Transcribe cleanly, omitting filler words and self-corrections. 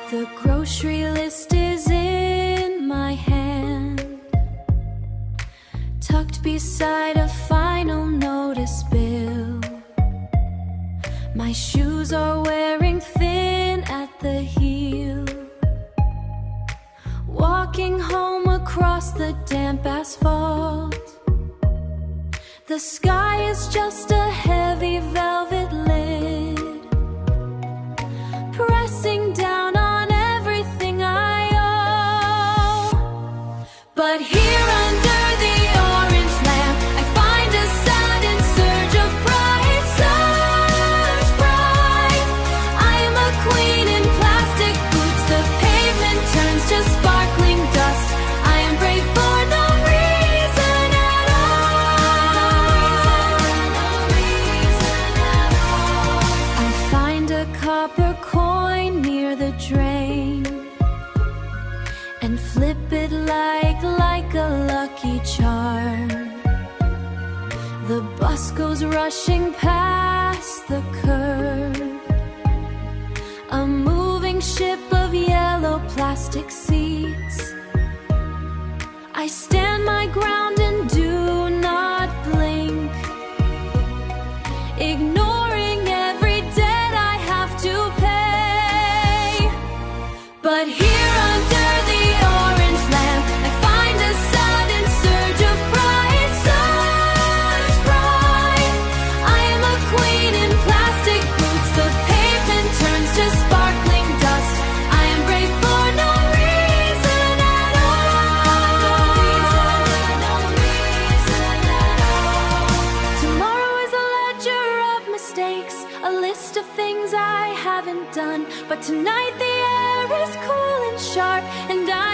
The grocery list is in my hand, tucked beside a final notice bill. My shoes are wearing thin at the heel, walking home across the damp asphalt. The sky is just a heavy velvet lid, pressing down on everything I owe. But here under the orange lamp, I find a sudden surge of pride. Such pride. I am a queen in plastic boots. The pavement turns to sparkling dust. I am brave for no reason at all. I find a copper coin near the drain and flip it like a lucky charm. The bus goes rushing past the curb, a moving ship of yellow plastic seats. I stand my ground and do not blink, ignoring every debt I have to pay. But here under the orange lamp, I find a sudden surge of pride. Such pride. I am a queen in plastic boots. The pavement turns to sparkling dust. I am brave for no reason at all. Tomorrow is a ledger of mistakes, a list of things I haven't done. But tonight the air is cool and sharp, and I